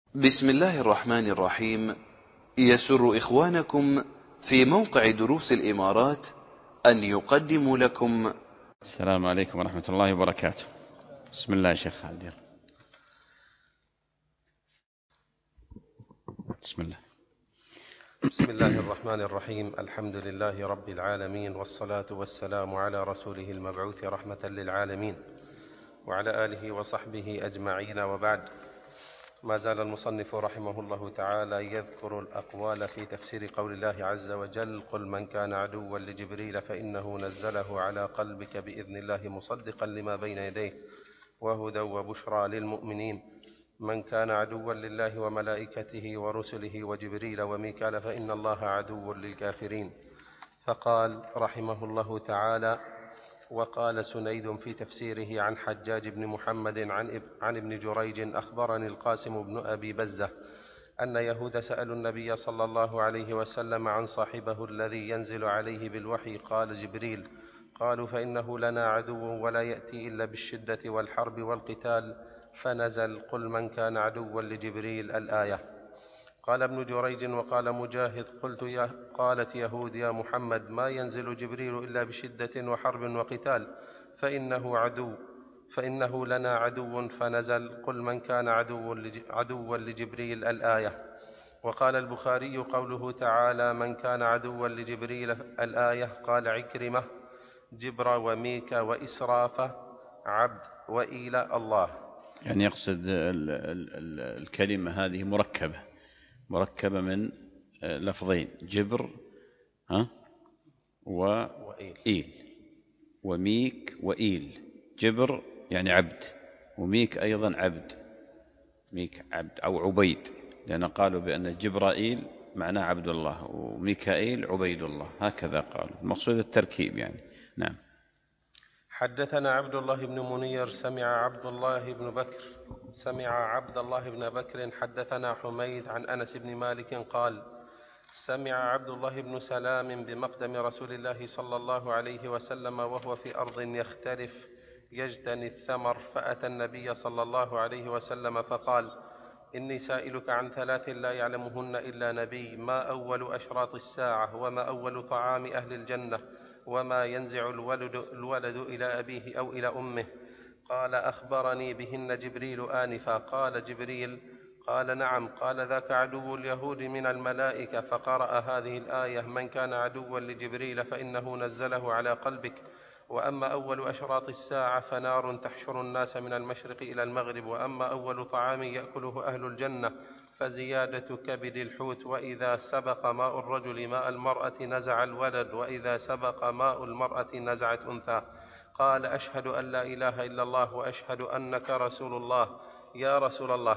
بسم الله الرحمن الرحيم. يسر إخوانكم في موقع دروس الإمارات أن يقدموا لكم. السلام عليكم ورحمة الله وبركاته. بسم الله يا شيخ خالد. بسم الله. بسم الله الرحمن الرحيم. الحمد لله رب العالمين، والصلاة والسلام على رسوله المبعوث رحمة للعالمين وعلى آله وصحبه أجمعين، وبعد. ما زال المصنف رحمه الله تعالى يذكر الأقوال في تفسير قول الله عز وجل: قل من كان عدوا لجبريل فإنه نزله على قلبك بإذن الله مصدقا لما بين يديه وهدى وبشرى للمؤمنين. من كان عدوا لله وملائكته ورسله وجبريل وميكال فإن الله عدو للكافرين. فقال رحمه الله تعالى: وقال سنيد في تفسيره عن حجاج بن محمد عن ابن جريج: أخبرني القاسم بن أبي بزة أن يهود سألوا النبي صلى الله عليه وسلم عن صاحبه الذي ينزل عليه بالوحي، قال: جبريل. قالوا: فإنه لنا عدو ولا يأتي إلا بالشدة والحرب والقتال، فنزل: قل من كان عدوا لجبريل الآية. قال ابن جريج: وقال مجاهد: قالت يهود: يا محمد، ما ينزل جبريل إلا بشدة وحرب وقتال، فإنه لنا عدو، فنزل: قل من كان عدوا لجبريل الآية. وقال البخاري: قوله تعالى من كان عدوا لجبريل الآية، قال عكرمة: جبر وميك وإسراف عبد وإيل الله. يعني يقصد الكلمة هذه مركبة من لفظين: جبر وإيل، وميك وإيل. جبر يعني عبد، وميك أيضا عبد، ميك عبد أو عبيد، لأن قالوا بأن جبرائيل معناه عبد الله وميكائيل عبيد الله، هكذا قالوا. المقصود التركيب يعني. نعم. حدثنا عبد الله بن منير سمع عبد الله بن بكر حدثنا حميد عن أنس بن مالك قال: سمع عبد الله بن سلام بمقدم رسول الله صلى الله عليه وسلم وهو في أرض يختلف يجتني الثمر، فأتى النبي صلى الله عليه وسلم فقال: إني سائلك عن ثلاث لا يعلمهن إلا نبي: ما أول أشراط الساعة، وما أول طعام أهل الجنة، وما ينزع الولد إلى أبيه أو إلى أمه؟ قال: أخبرني بهن جبريل آنفا. قال: جبريل؟ قال: نعم. قال: ذاك عدو اليهود من الملائكة. فقرأ هذه الآية: من كان عدوا لجبريل فإنه نزله على قلبك. وأما أول أشراط الساعة فنار تحشر الناس من المشرق إلى المغرب. وأما أول طعام يأكله أهل الجنة فزيادة كبد الحوت. وإذا سبق ماء الرجل ماء المرأة نزع الولد، وإذا سبق ماء المرأة نزعت أنثى. قال: أشهد أن لا إله إلا الله وأشهد أنك رسول الله. يا رسول الله،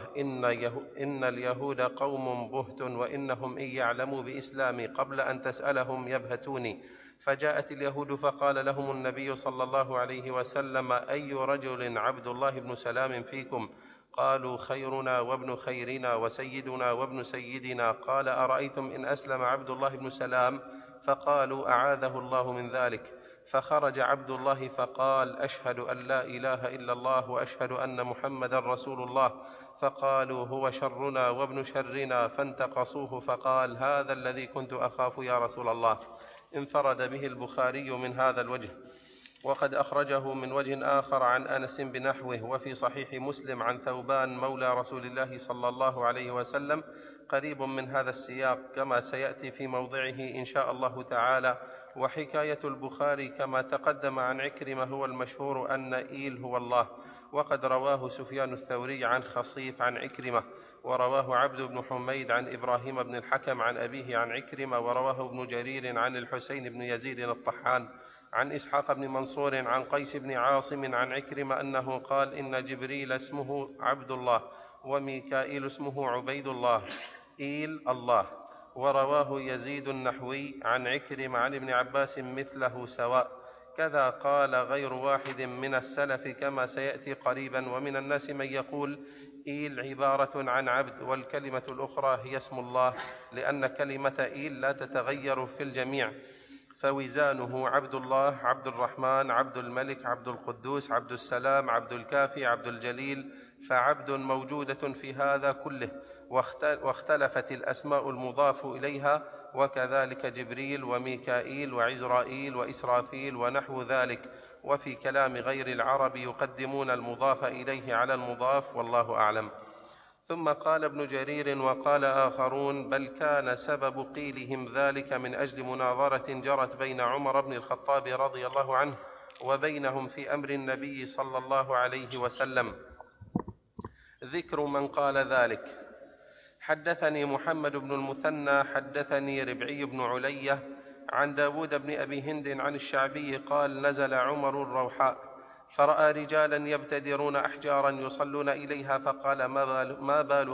إن اليهود قوم بهت، وإنهم إن يعلموا بإسلامي قبل أن تسألهم يبهتوني. فجاءت اليهود فقال لهم النبي صلى الله عليه وسلم: أي رجل عبد الله بن سلام فيكم؟ قالوا: خيرنا وابن خيرنا وسيدنا وابن سيدنا. قال: أرأيتم إن أسلم عبد الله بن سلام؟ فقالوا: أعاذه الله من ذلك. فخرج عبد الله فقال: أشهد أن لا إله إلا الله وأشهد أن محمدا رسول الله. فقالوا: هو شرنا وابن شرنا. فانتقصوه فقال: هذا الذي كنت أخاف يا رسول الله. انفرد به البخاري من هذا الوجه، وقد أخرجه من وجه آخر عن أنس بنحوه. وفي صحيح مسلم عن ثوبان مولى رسول الله صلى الله عليه وسلم قريب من هذا السياق، كما سيأتي في موضعه إن شاء الله تعالى. وحكاية البخاري كما تقدم عن عكرمة هو المشهور أن إيل هو الله، وقد رواه سفيان الثوري عن خصيف عن عكرمة، ورواه عبد بن حميد عن إبراهيم بن الحكم عن أبيه عن عكرمة، ورواه ابن جرير عن الحسين بن يزيد الطحان عن إسحاق بن منصور عن قيس بن عاصم عن عكرمة أنه قال: إن جبريل اسمه عبد الله، وميكائيل اسمه عبيد الله، إيل الله. ورواه يزيد النحوي عن عكرمة عن ابن عباس مثله سواء. كذا قال غير واحد من السلف كما سيأتي قريبا. ومن الناس من يقول: إيل عبارة عن عبد، والكلمة الأخرى هي اسم الله، لأن كلمة إيل لا تتغير في الجميع، فوزانه عبد الله، عبد الرحمن، عبد الملك، عبد القدوس، عبد السلام، عبد الكافي، عبد الجليل. فعبد موجودة في هذا كله. واختلفت الأسماء المضاف إليها، وكذلك جبريل وميكائيل وعزرائيل وإسرافيل ونحو ذلك. وفي كلام غير العرب يقدمون المضاف إليه على المضاف، والله أعلم. ثم قال ابن جرير وقال آخرون: بل كان سبب قيلهم ذلك من أجل مناظرة جرت بين عمر بن الخطاب رضي الله عنه وبينهم في أمر النبي صلى الله عليه وسلم. ذكر من قال ذلك: حدثني محمد بن المثنى حدثني ربعي بن علية عن داود بن أبي هند عن الشعبي قال: نزل عمر الروحاء فرأى رجالا يبتدرون أحجارا يصلون إليها، فقال: ما بال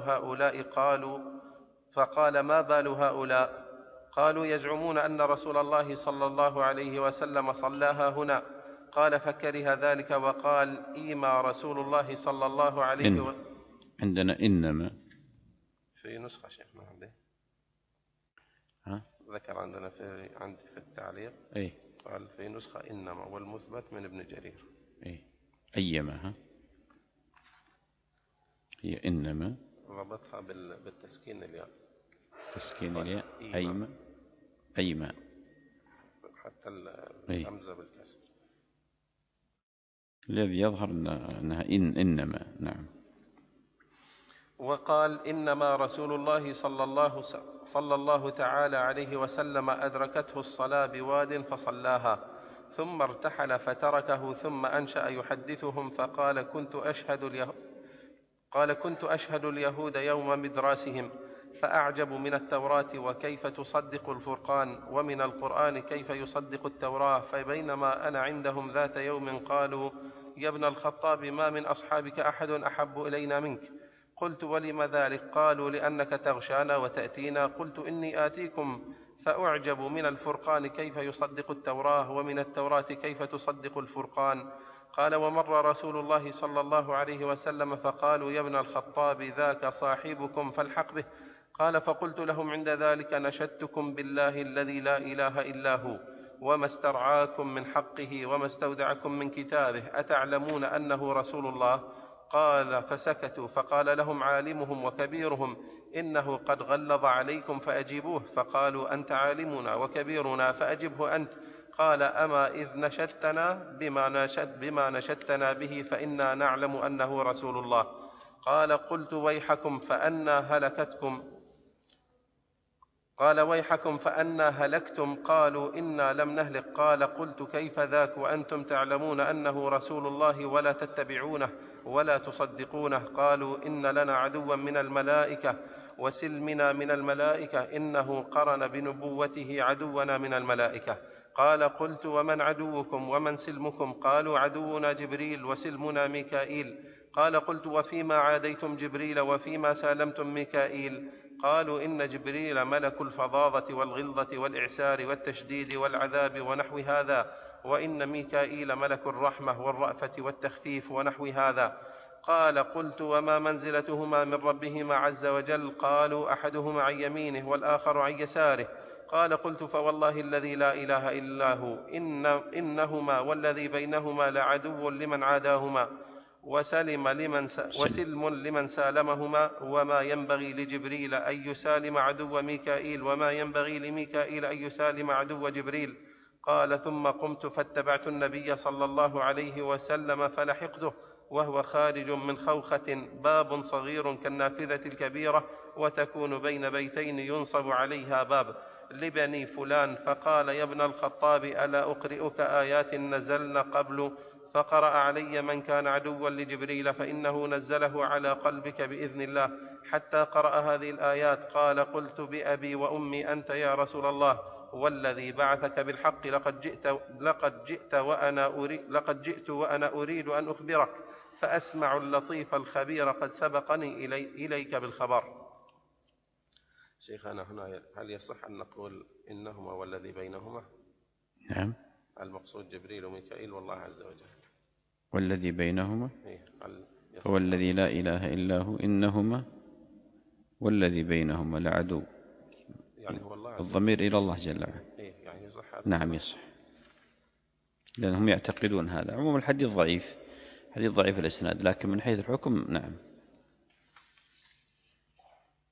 هؤلاء؟ قالوا: يزعمون أن رسول الله صلى الله عليه وسلم صلاها هنا. قال: فكره ذلك وقال: إيما رسول الله صلى الله عليه وسلم. عندنا إنما في نسخة شيخنا عندي ذكر عندنا عندي في التعليق قال في نسخة إنما، والمثبت من ابن جرير أيما هي إنما ربطها بالتسكين الياء، تسكين الياء أيما حتى الهمزة بالكسر. الذي يظهر أنها إنما. نعم. وقال: إنما رسول الله صلى الله تعالى عليه وسلم أدركته الصلاة بواد فصلاها، ثم ارتحل فتركه، ثم أنشأ يحدثهم فقال: كنت أشهد اليهود يوم مدراسهم، فأعجب من التوراة وكيف تصدق الفرقان، ومن القرآن كيف يصدق التوراة. فبينما أنا عندهم ذات يوم قالوا: يا ابن الخطاب، ما من أصحابك أحد أحب إلينا منك. قلت: ولم ذلك؟ قالوا: لأنك تغشانا وتأتينا. قلت: إني آتيكم فأعجب من الفرقان كيف يصدق التوراة، ومن التوراة كيف تصدق الفرقان. قال: ومر رسول الله صلى الله عليه وسلم فقالوا: يا ابن الخطاب، ذاك صاحبكم فالحق به. قال: فقلت لهم عند ذلك: نشدتكم بالله الذي لا إله إلا هو، وما استرعاكم من حقه وما استودعكم من كتابه، أتعلمون أنه رسول الله؟ قال: فسكتوا. فقال لهم عالمهم وكبيرهم: إنه قد غلظ عليكم فأجيبوه. فقالوا: أنت عالمنا وكبيرنا فأجبه أنت. قال: أما إذ نشدتنا بما نشدتنا به فإنا نعلم أنه رسول الله. قال: قلت: ويحكم فأنا هلكتم؟ قالوا: إنا لم نهلك. قال: قلت: كيف ذاك وأنتم تعلمون أنه رسول الله ولا تتبعونه ولا تصدقونه؟ قالوا: إن لنا عدوا من الملائكة وسلمنا من الملائكة، إنه قرن بنبوته عدونا من الملائكة. قال: قلت: ومن عدوكم ومن سلمكم؟ قالوا: عدونا جبريل وسلمنا ميكائيل. قال: قلت: وفيما عاديتم جبريل وفيما سالمتم ميكائيل؟ قالوا: إن جبريل ملك الفظاظة والغلظة والإعسار والتشديد والعذاب ونحو هذا، وإن ميكائيل ملك الرحمة والرأفة والتخفيف ونحو هذا. قال: قلت: وما منزلتهما من ربهما عز وجل؟ قالوا: أحدهما عن يمينه والآخر عن يساره. قال: قلت: فوالله الذي لا إله إلا هو إنهما والذي بينهما لعدو لمن عاداهما وسلم لمن سالمهما، وما ينبغي لجبريل أن يسالم عدو ميكائيل، وما ينبغي لميكائيل أن يسالم عدو جبريل. قال: ثم قمت فاتبعت النبي صلى الله عليه وسلم فلحقته وهو خارج من خوخة، باب صغير كالنافذة الكبيرة، وتكون بين بيتين ينصب عليها باب، لبني فلان. فقال: يا ابن الخطاب، ألا أقرئك آيات نزلن قبل؟ فقرأ علي من كان عدوا لجبريل فإنه نزله على قلبك بإذن الله، حتى قرأ هذه الآيات. قال: قلت: بأبي وأمي أنت يا رسول الله، والذي بعثك بالحق لقد جئت وأنا أريد أن أخبرك، فأسمع اللطيف الخبير قد سبقني إليك بالخبر. شيخنا، هنا هل يصح أن نقول إنهما والذي بينهما؟ نعم. المقصود جبريل وميكائيل والله عز وجل. والذي بينهما هو الذي لا إله إلا هو إنهما والذي بينهما لعدو، يعني هو الله الضمير إلى الله جل وعلا. يعني يصح. نعم يصح، لأنهم يعتقدون هذا. عموم الحديث ضعيف، حديث ضعيف الإسناد، لكن من حيث الحكم نعم.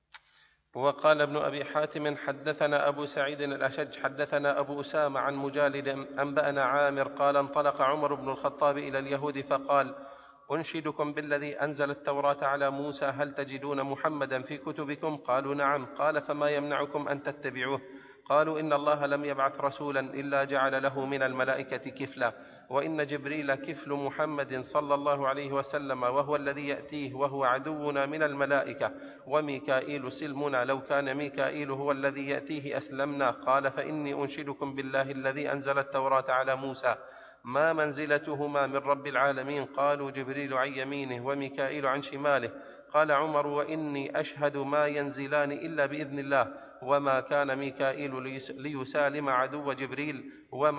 وقال ابن أبي حاتم حدثنا أبو سعيد الأشج حدثنا أبو أسامة عن مجالد أنبأنا عامر قال انطلق عمر بن الخطاب إلى اليهود فقال أنشدكم بالذي أنزل التوراة على موسى هل تجدون محمدا في كتبكم؟ قالوا نعم. قال فما يمنعكم أن تتبعوه؟ قالوا إن الله لم يبعث رسولا إلا جعل له من الملائكة كفلا، وإن جبريل كفل محمد صلى الله عليه وسلم، وهو الذي يأتيه وهو عدونا من الملائكة، وميكائيل سلمنا، لو كان ميكائيل هو الذي يأتيه أسلمنا. قال فإني أنشدكم بالله الذي أنزل التوراة على موسى ما منزلتهما من رب العالمين؟ قالوا جبريل عن يمينه وميكائيل عن شماله. قال عمر وإني أشهد ما ينزلان إلا بإذن الله، وما كان ميكائيل ليسالم عدو جبريل،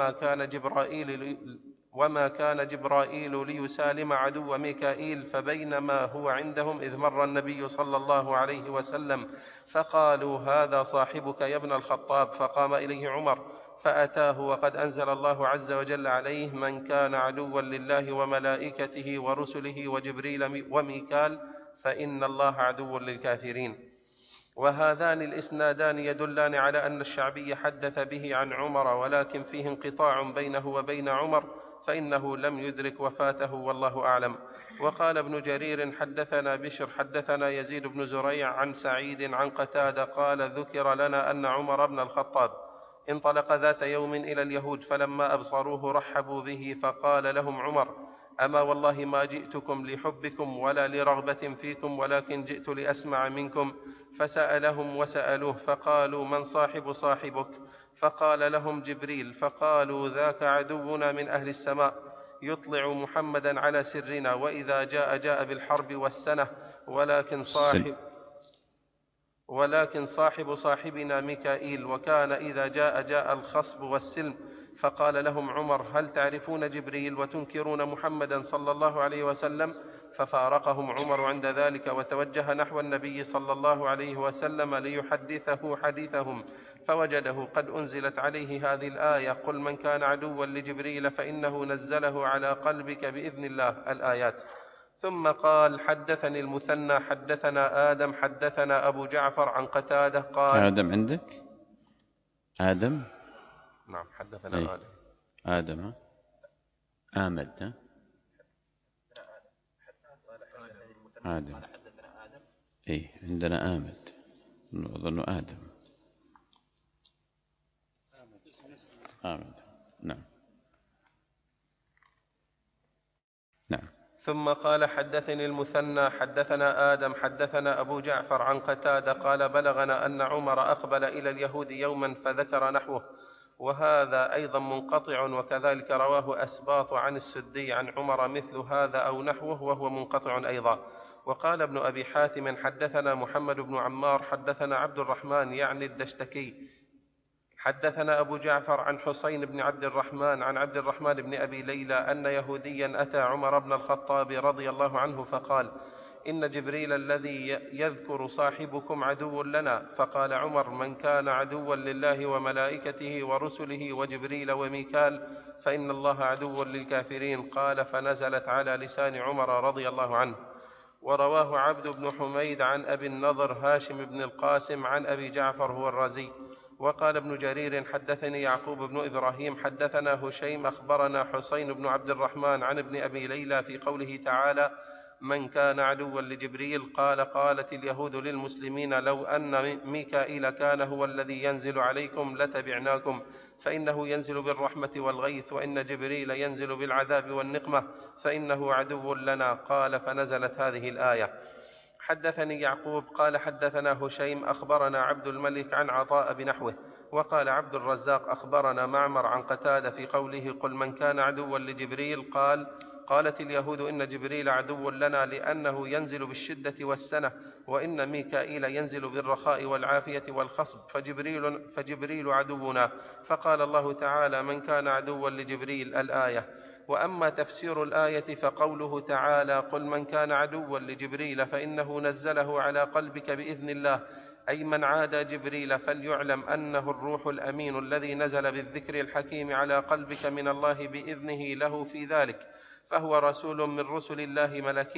وما كان جبرائيل ليسالم عدو ميكائيل. فبينما هو عندهم إذ مر النبي صلى الله عليه وسلم فقالوا هذا صاحبك يا ابن الخطاب، فقام إليه عمر فأتاه وقد أنزل الله عز وجل عليه من كان عدوا لله وملائكته ورسله وجبريل وميكال فإن الله عدو للكافرين. وهذان الإسنادان يدلان على أن الشعبي حدث به عن عمر، ولكن فيه انقطاع بينه وبين عمر، فإنه لم يدرك وفاته والله أعلم. وقال ابن جرير حدثنا بشر حدثنا يزيد بن زريع عن سعيد عن قتادة قال ذكر لنا أن عمر بن الخطاب انطلق ذات يوم إلى اليهود، فلما أبصروه رحبوا به، فقال لهم عمر أما والله ما جئتكم لحبكم ولا لرغبة فيكم، ولكن جئت لأسمع منكم. فسألهم وسألوه فقالوا من صاحبك؟ فقال لهم جبريل. فقالوا ذاك عدونا من أهل السماء يطلع محمدا على سرنا، وإذا جاء بالحرب والسنة، ولكن صاحب صاحبنا ميكائيل، وكان إذا جاء الخصب والسلم. فقال لهم عمر هل تعرفون جبريل وتنكرون محمدا صلى الله عليه وسلم؟ ففارقهم عمر عند ذلك وتوجه نحو النبي صلى الله عليه وسلم ليحدثه حديثهم، فوجده قد أنزلت عليه هذه الآية قل من كان عدوا لجبريل فإنه نزله على قلبك بإذن الله الآيات. ثم قال حدثني المثنى حدثنا آدم حدثنا أبو جعفر عن قتادة قال آدم عندك؟ آدم؟ نعم حدثنا آدم آمد آدم إيه عندنا آمد أظن آدم آمد نعم. ثم قال حدثني المثنى حدثنا آدم حدثنا أبو جعفر عن قتادة قال بلغنا أن عمر أقبل إلى اليهود يوما فذكر نحوه، وهذا أيضا منقطع، وكذلك رواه أسباط عن السدي عن عمر مثل هذا أو نحوه وهو منقطع أيضا. وقال ابن أبي حاتم حدثنا محمد بن عمار حدثنا عبد الرحمن يعني الدشتكي حدثنا أبو جعفر عن حسين بن عبد الرحمن عن عبد الرحمن بن أبي ليلى أن يهوديا أتى عمر بن الخطاب رضي الله عنه فقال إن جبريل الذي يذكر صاحبكم عدو لنا. فقال عمر من كان عدوا لله وملائكته ورسله وجبريل وميكال فإن الله عدو للكافرين. قال فنزلت على لسان عمر رضي الله عنه. ورواه عبد بن حميد عن أبي النضر هاشم بن القاسم عن أبي جعفر هو الرازي. وقال ابن جرير حدثني يعقوب بن إبراهيم حدثنا هشيم أخبرنا حسين بن عبد الرحمن عن ابن أبي ليلى في قوله تعالى من كان عدوا لجبريل قالت اليهود للمسلمين لو أن ميكائيل كان هو الذي ينزل عليكم لتبعناكم، فإنه ينزل بالرحمة والغيث، وإن جبريل ينزل بالعذاب والنقمة فإنه عدو لنا. قال فنزلت هذه الآية. حدثني يعقوب قال حدثنا هشيم أخبرنا عبد الملك عن عطاء بنحوه. وقال عبد الرزاق أخبرنا معمر عن قتادة في قوله قل من كان عدوا لجبريل قالت اليهود إن جبريل عدو لنا لأنه ينزل بالشدة والسنة، وإن ميكائيل ينزل بالرخاء والعافية والخصب، فجبريل عدونا. فقال الله تعالى من كان عدوا لجبريل الآية. وأما تفسير الآية فقوله تعالى قل من كان عدوا لجبريل فإنه نزله على قلبك بإذن الله، أي من عادى جبريل فليعلم أنه الروح الأمين الذي نزل بالذكر الحكيم على قلبك من الله بإذنه له في ذلك، فهو رسول من رسل الله ملكي.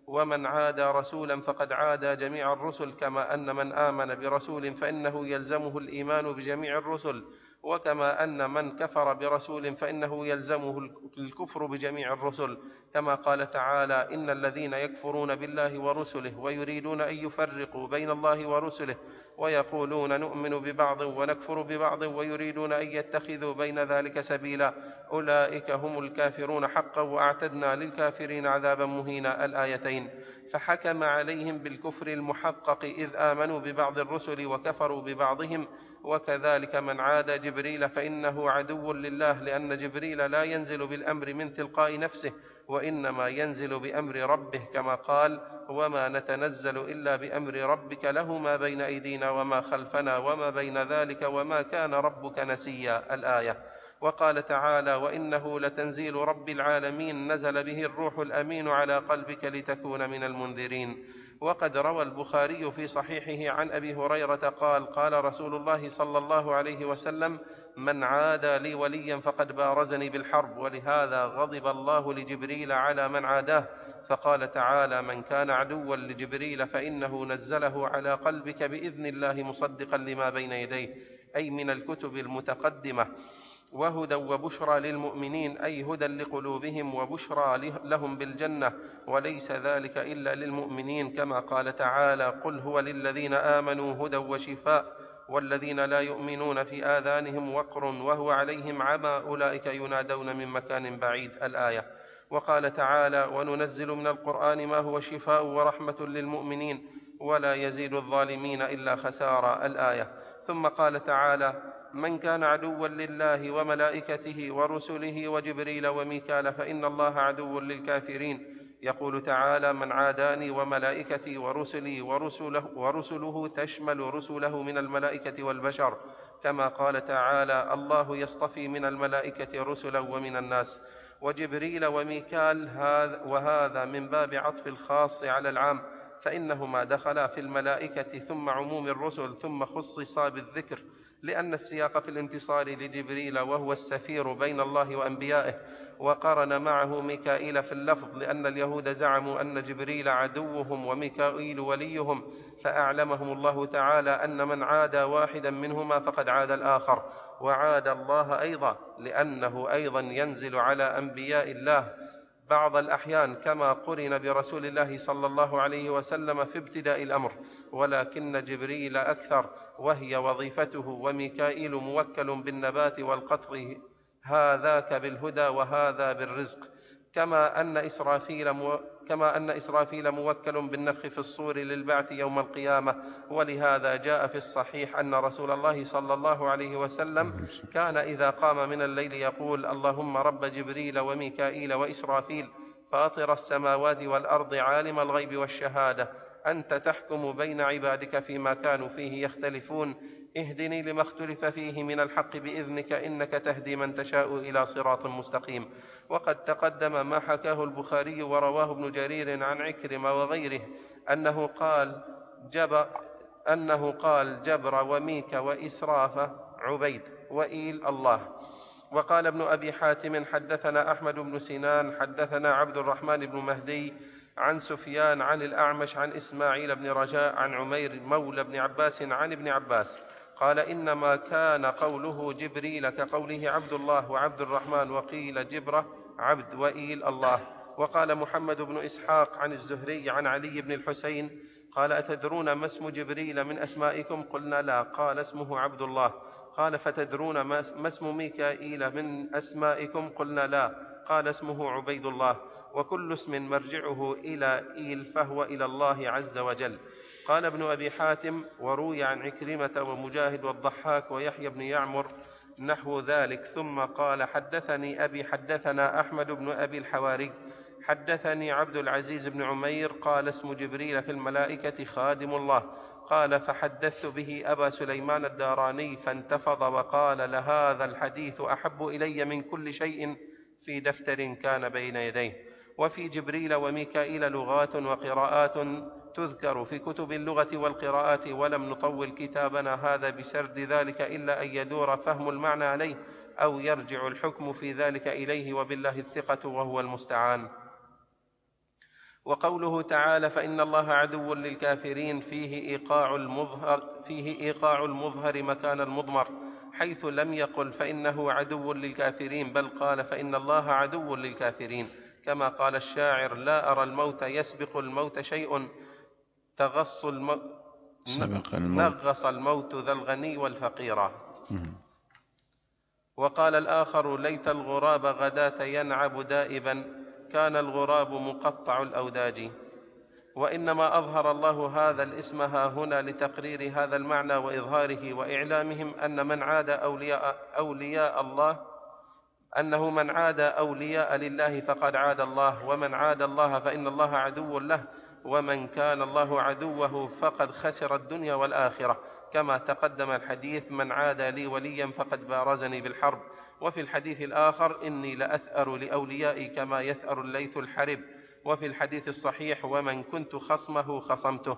ومن عادى رسولا فقد عادى جميع الرسل، كما أن من آمن برسول فإنه يلزمه الإيمان بجميع الرسل، وكما أن من كفر برسول فإنه يلزمه الكفر بجميع الرسل، كما قال تعالى: إن الذين يكفرون بالله ورسله ويريدون أن يفرقوا بين الله ورسله ويقولون نؤمن ببعض ونكفر ببعض ويريدون أن يتخذوا بين ذلك سبيلا أولئك هم الكافرون حقا وأعتدنا للكافرين عذابا مهينا. الآيتين. فحكم عليهم بالكفر المحقق إذ آمنوا ببعض الرسل وكفروا ببعضهم. وكذلك من عادى جبريل فإنه عدو لله، لأن جبريل لا ينزل بالأمر من تلقاء نفسه، وإنما ينزل بأمر ربه، كما قال: وما نتنزل إلا بأمر ربك له ما بين أيدينا وما خلفنا وما بين ذلك وما كان ربك نسيا. الآية. وقال تعالى: وإنه لتنزيل رب العالمين نزل به الروح الأمين على قلبك لتكون من المنذرين. وقد روى البخاري في صحيحه عن أبي هريرة قال: قال رسول الله صلى الله عليه وسلم: من عادى لي وليا فقد بارزني بالحرب. ولهذا غضب الله لجبريل على من عاداه، فقال تعالى: من كان عدوا لجبريل فإنه نزله على قلبك بإذن الله مصدقا لما بين يديه، أي من الكتب المتقدمة، وهدى وبشرى للمؤمنين، أي هدى لقلوبهم وبشرى لهم بالجنة، وليس ذلك إلا للمؤمنين، كما قال تعالى: قل هو للذين آمنوا هدى وشفاء والذين لا يؤمنون في آذانهم وقر وهو عليهم عمى أولئك ينادون من مكان بعيد. الآية. وقال تعالى: وننزل من القرآن ما هو شفاء ورحمة للمؤمنين ولا يزيد الظالمين إلا خسارا. الآية. ثم قال تعالى: من كان عدوا لله وملائكته ورسله وجبريل وميكال فإن الله عدو للكافرين. يقول تعالى: من عاداني وملائكتي ورسلي ورسله تشمل رسله من الملائكة والبشر، كما قال تعالى: الله يصطفي من الملائكة رسلا ومن الناس. وجبريل وميكال وهذا من باب عطف الخاص على العام، فإنهما دخلا في الملائكة ثم عموم الرسل ثم خصصا بالذكر، لأن السياق في الانتصار لجبريل وهو السفير بين الله وأنبيائه، وقرن معه ميكائيل في اللفظ، لأن اليهود زعموا أن جبريل عدوهم وميكائيل وليهم، فأعلمهم الله تعالى أن من عادى واحدا منهما فقد عاد الآخر، وعاد الله أيضا، لأنه أيضا ينزل على أنبياء الله بعض الأحيان، كما قرن برسول الله صلى الله عليه وسلم في ابتداء الأمر، ولكن جبريل أكثر، وهي وظيفته، وميكائيل موكل بالنبات والقطر، هذاك بالهدى وهذا بالرزق، كما أن إسرافيل موكل بالنفخ في الصور للبعث يوم القيامة. ولهذا جاء في الصحيح أن رسول الله صلى الله عليه وسلم كان إذا قام من الليل يقول: اللهم رب جبريل وميكائيل وإسرافيل فاطر السماوات والأرض عالم الغيب والشهادة، أنت تحكم بين عبادك فيما كانوا فيه يختلفون، اهدني لما اختلف فيه من الحق بإذنك، إنك تهدي من تشاء إلى صراط مستقيم. وقد تقدم ما حكاه البخاري ورواه ابن جرير عن عكرمة وغيره أنه قال: جبر وميك وإسراف عبيد وإيل الله. وقال ابن أبي حاتم: حدثنا أحمد بن سنان حدثنا عبد الرحمن بن مهدي عن سفيان عن الأعمش عن إسماعيل بن رجاء عن عمير مولى بن عباس عن ابن عباس قال: إنما كان قوله جبريل كقوله عبد الله وعبد الرحمن، وقيل جبرة عبد وإيل الله. وقال محمد بن إسحاق عن الزهري عن علي بن الحسين قال: أتدرون ما اسم جبريل من أسمائكم؟ قلنا: لا. قال: اسمه عبد الله. قال: فتدرون ما اسم ميكائيل من أسمائكم؟ قلنا: لا. قال: اسمه عبيد الله. وكل اسم مرجعه إلى إيل فهو إلى الله عز وجل. قال ابن أبي حاتم: وروي عن عكرمة ومجاهد والضحاك ويحيى بن يعمر نحو ذلك. ثم قال: حدثني أبي حدثنا أحمد بن أبي الحواري حدثني عبد العزيز بن عمير قال: اسم جبريل في الملائكة خادم الله. قال: فحدثت به أبا سليمان الداراني فانتفض وقال: لهذا الحديث أحب إلي من كل شيء في دفتر كان بين يديه. وفي جبريل وميكائيل لغات وقراءات تذكر في كتب اللغة والقراءات، ولم نطول كتابنا هذا بسرد ذلك إلا أن يدور فهم المعنى عليه أو يرجع الحكم في ذلك إليه، وبالله الثقة وهو المستعان. وقوله تعالى فإن الله عدو للكافرين فيه إيقاع المظهر مكان المضمر، حيث لم يقل فإنه عدو للكافرين، بل قال فإن الله عدو للكافرين، كما قال الشاعر لا أرى الموت يسبق الموت شيء نغص الموت ذا الغني والفقير. وقال الآخر ليت الغراب غداة ينعب دائبا، كان الغراب مقطع الأوداج. وإنما أظهر الله هذا الاسم هنا لتقرير هذا المعنى وإظهاره وإعلامهم أن من عاد أولياء الله أنه من عاد أولياء لله فقد عاد الله، ومن عاد الله فإن الله عدو له، ومن كان الله عدوه فقد خسر الدنيا والآخرة، كما تقدم الحديث من عاد لي وليا فقد بارزني بالحرب. وفي الحديث الآخر إني لأثأر لأوليائي كما يثأر الليث الحرب. وفي الحديث الصحيح ومن كنت خصمه خصمته.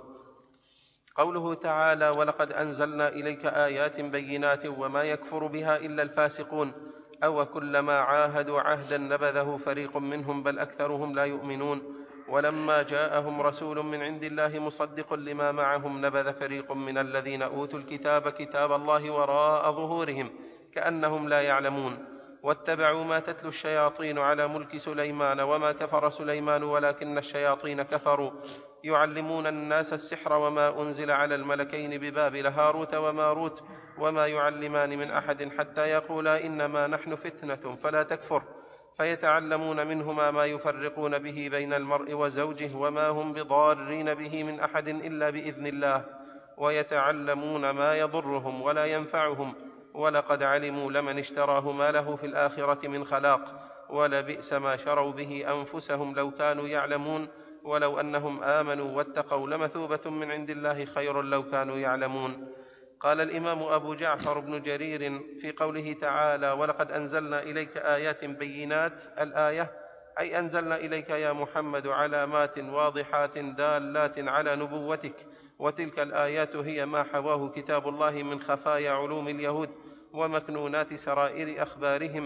قوله تعالى ولقد أنزلنا إليك آيات بينات وما يكفر بها إلا الفاسقون، أو كلما عاهدوا عهدا نبذه فريق منهم بل أكثرهم لا يؤمنون. ولما جاءهم رسول من عند الله مصدق لما معهم نبذ فريق من الذين أوتوا الكتاب كتاب الله وراء ظهورهم كأنهم لا يعلمون، واتبعوا ما تتلو الشياطين على ملك سليمان وما كفر سليمان ولكن الشياطين كفروا يعلمون الناس السحر وما أنزل على الملكين ببابل هاروت وماروت وما يعلمان من أحد حتى يقولا إنما نحن فتنة فلا تكفر، فيتعلمون منهما ما يفرقون به بين المرء وزوجه وما هم بضارين به من أحد إلا بإذن الله، ويتعلمون ما يضرهم ولا ينفعهم، ولقد علموا لمن اشتراه ما له في الآخرة من خلاق، ولبئس ما شروا به أنفسهم لو كانوا يعلمون، ولو أنهم آمنوا واتقوا لمثوبة من عند الله خير لو كانوا يعلمون. قال الإمام أبو جعفر بن جرير في قوله تعالى ولقد أنزلنا إليك آيات بينات، الآية أي أنزلنا إليك يا محمد علامات واضحات دالات على نبوتك، وتلك الآيات هي ما حواه كتاب الله من خفايا علوم اليهود ومكنونات سرائر أخبارهم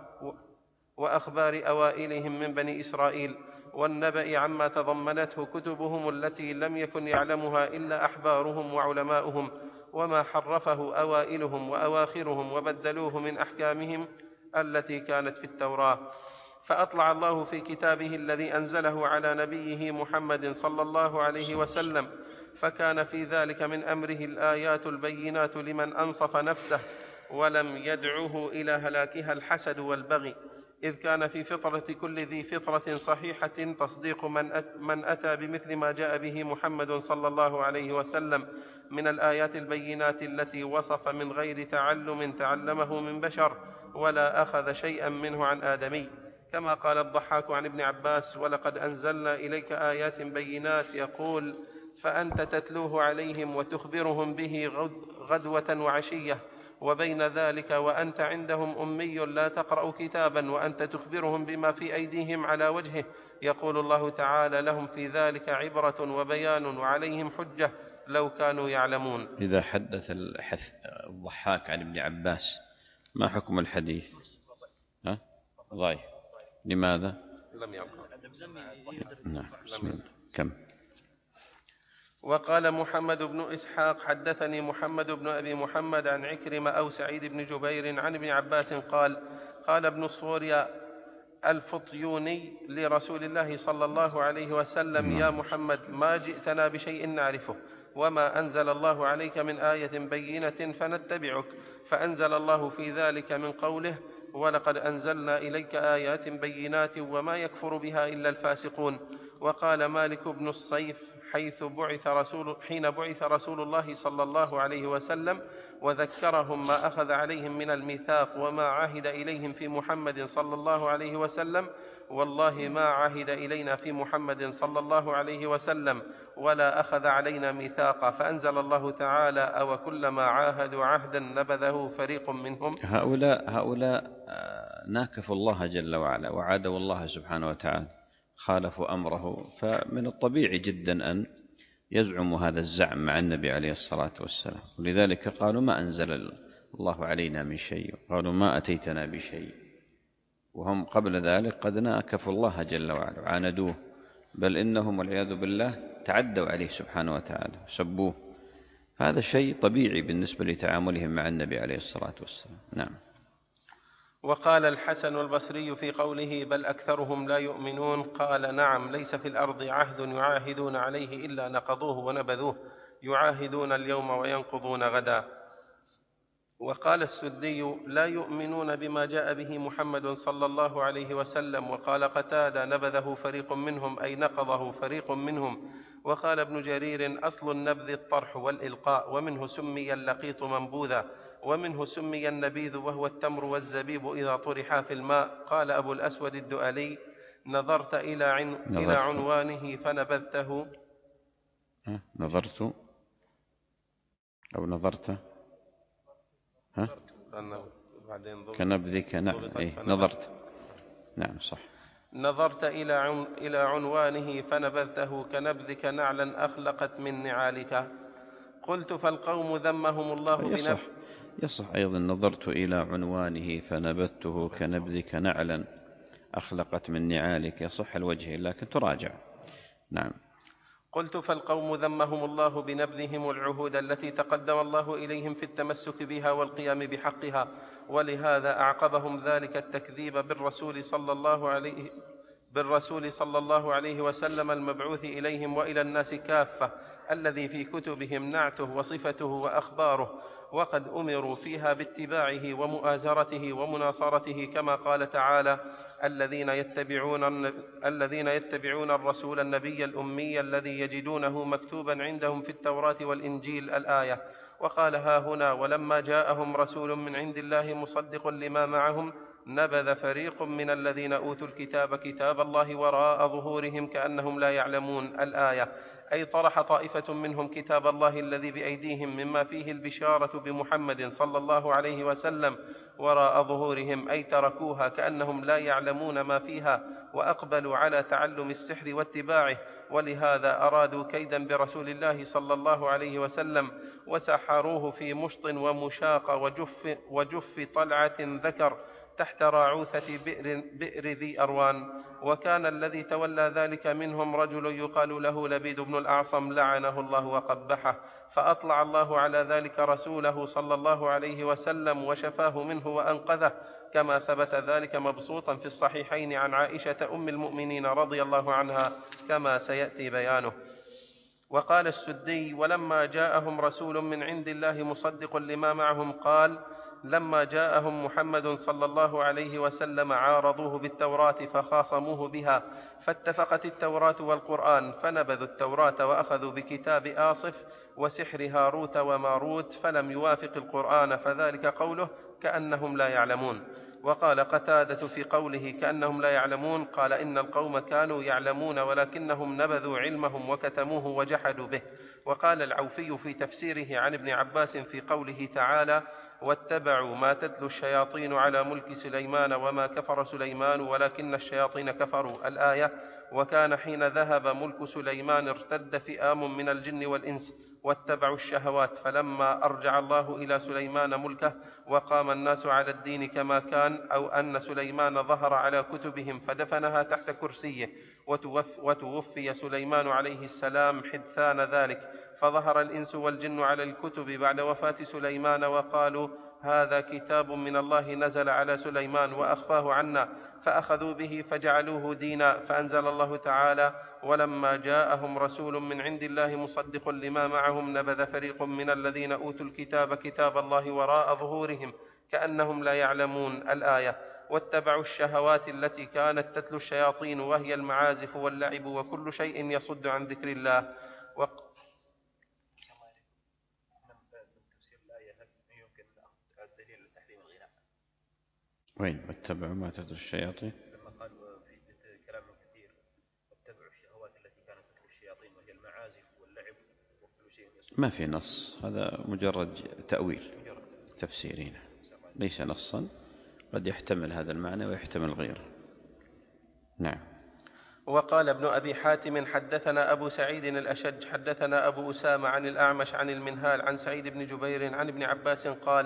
وأخبار أوائلهم من بني إسرائيل، والنبأ عما تضمنته كتبهم التي لم يكن يعلمها إلا أحبارهم وعلماؤهم، وما حرفه أوائلهم وأواخرهم وبدلوه من أحكامهم التي كانت في التوراة. فأطلع الله في كتابه الذي أنزله على نبيه محمد صلى الله عليه وسلم، فكان في ذلك من أمره الآيات البينات لمن أنصف نفسه ولم يدعه إلى هلاكها الحسد والبغي، إذ كان في فطرة كل ذي فطرة صحيحة تصديق من أتى بمثل ما جاء به محمد صلى الله عليه وسلم من الآيات البينات التي وصف من غير تعلم تعلمه من بشر ولا أخذ شيئا منه عن آدمي، كما قال الضحاك عن ابن عباس ولقد أنزلنا إليك آيات بينات، يقول فأنت تتلوه عليهم وتخبرهم به غدوة وعشية، وبين ذلك وأنت عندهم أمي لا تقرأ كتابا وأنت تخبرهم بما في أيديهم على وجهه، يقول الله تعالى لهم في ذلك عبرة وبيان وعليهم حجة لو كانوا يعلمون. إذا حدث الضحاك عن ابن عباس ما حكم الحديث؟ ضعيف. لماذا؟ لم يقع. نعم. بسم الله. كم. وقال محمد بن إسحاق حدثني محمد بن أبي محمد عن عكرمة أو سعيد بن جبير عن ابن عباس قال قال ابن صوريا الفطيوني لرسول الله صلى الله عليه وسلم يا محمد ما جئتنا بشيء نعرفه وما أنزل الله عليك من آية بينة فنتبعك، فأنزل الله في ذلك من قوله ولقد أنزلنا إليك آيات بينات وما يكفر بها إلا الفاسقون. وقال مالك بن الصيف حين بعث رسول الله صلى الله عليه وسلم وذكرهم ما أخذ عليهم من الميثاق وما عهد إليهم في محمد صلى الله عليه وسلم والله ما عهد إلينا في محمد صلى الله عليه وسلم ولا أخذ علينا ميثاقا، فأنزل الله تعالى أو كلما عاهدوا عهدا نبذه فريق منهم. هؤلاء ناكفوا الله جل وعلا وعادوا الله سبحانه وتعالى، خالفوا أمره، فمن الطبيعي جدا أن يزعموا هذا الزعم مع النبي عليه الصلاة والسلام، ولذلك قالوا ما أنزل الله علينا من شيء، قالوا ما أتيتنا بشيء، وهم قبل ذلك قد ناكفوا الله جل وعلا وعاندوه بل إنهم والعياذ بالله تعدوا عليه سبحانه وتعالى وسبوه. هذا شيء طبيعي بالنسبة لتعاملهم مع النبي عليه الصلاة والسلام. نعم. وقال الحسن البصري في قوله بل أكثرهم لا يؤمنون قال نعم ليس في الأرض عهد يعاهدون عليه إلا نقضوه ونبذوه، يعاهدون اليوم وينقضون غدا. وقال السدي لا يؤمنون بما جاء به محمد صلى الله عليه وسلم. وقال قتادة نبذه فريق منهم أي نقضه فريق منهم. وقال ابن جرير أصل النبذ الطرح والإلقاء، ومنه سمي اللقيط منبوذا، ومنه سمي النبيذ وهو التمر والزبيب إذا طرحا في الماء. قال أبو الأسود الدؤلي نظرت إلى عنوانه فنبذته. نظرت أو نظرت كنبذك. نعم. نظرت. نعم صح. نظرت إلى عنوانه فنبذته كنبذك نعلا أخلقت من نعالك. قلت فالقوم ذمهم الله يصح أيضا نظرت إلى عنوانه فنبذته كنبذك نعلا أخلقت من نعالك، يصح الوجه لكن تراجع. نعم. قلت فالقوم ذمهم الله بنبذهم العهود التي تقدم الله إليهم في التمسك بها والقيام بحقها، ولهذا أعقبهم ذلك التكذيب بالرسول صلى الله عليه وسلم المبعوث إليهم وإلى الناس كافة، الذي في كتبهم نعته وصفته وأخباره، وقد أمروا فيها باتباعه ومؤازرته ومناصرته، كما قال تعالى الذين يتبعون الرسول النبي الأمي الذي يجدونه مكتوبا عندهم في التوراة والإنجيل الآية. وقال ها هنا ولما جاءهم رسول من عند الله مصدق لما معهم نبذ فريق من الذين أوتوا الكتاب كتاب الله وراء ظهورهم كأنهم لا يعلمون الآية، أي طرح طائفة منهم كتاب الله الذي بأيديهم مما فيه البشارة بمحمد صلى الله عليه وسلم وراء ظهورهم، أي تركوها كأنهم لا يعلمون ما فيها وأقبلوا على تعلم السحر واتباعه. ولهذا أرادوا كيدا برسول الله صلى الله عليه وسلم وسحروه في مشط ومشاق وجف طلعة ذكر تحت راعوثة بئر ذي أروان. وكان الذي تولى ذلك منهم رجل يقال له لبيد بن الأعصم لعنه الله وقبحه، فأطلع الله على ذلك رسوله صلى الله عليه وسلم وشفاه منه وأنقذه، كما ثبت ذلك مبسوطا في الصحيحين عن عائشة أم المؤمنين رضي الله عنها كما سيأتي بيانه. وقال السدي ولما جاءهم رسول من عند الله مصدق لما معهم قال لما جاءهم محمد صلى الله عليه وسلم عارضوه بالتوراة فخاصموه بها، فاتفقت التوراة والقرآن، فنبذوا التوراة وأخذوا بكتاب آصف وسحر هاروت وماروت فلم يوافق القرآن، فذلك قوله كأنهم لا يعلمون. وقال قتادة في قوله كأنهم لا يعلمون قال إن القوم كانوا يعلمون ولكنهم نبذوا علمهم وكتموه وجحدوا به. وقال العوفي في تفسيره عن ابن عباس في قوله تعالى واتبعوا ما تتلو الشياطين على ملك سليمان وما كفر سليمان ولكن الشياطين كفروا الآية. وكان حين ذهب ملك سليمان ارتد فئام من الجن والإنس واتبعوا الشهوات، فلما أرجع الله إلى سليمان ملكه وقام الناس على الدين كما كان، أو أن سليمان ظهر على كتبهم فدفنها تحت كرسيه، وتوفي سليمان عليه السلام حدثان ذلك، فظهر الإنس والجن على الكتب بعد وفاة سليمان وقالوا هذا كتاب من الله نزل على سليمان وأخفاه عنا، فأخذوا به فجعلوه دينا، فأنزل الله تعالى ولما جاءهم رسول من عند الله مصدق لما معهم نبذ فريق من الذين أوتوا الكتاب كتاب الله وراء ظهورهم كأنهم لا يعلمون الآية. واتبعوا الشهوات التي كانت تتلو الشياطين وهي المعازف واللعب وكل شيء يصد عن ذكر الله. وين واتبعوا ما تتلو الشياطين؟ لما قال في كلام كثير واتبعوا الشهوات التي كانت تتلو الشياطين وهي المعازف واللعب وكل شيء ما في نص، هذا مجرد تأويل تفسيرين ليس نصا، قد يحتمل هذا المعنى ويحتمل غيره. نعم. وقال ابن أبي حاتم حدثنا أبو سعيد الأشج حدثنا أبو أسامة عن الأعمش عن المنهال عن سعيد بن جبير عن ابن عباس قال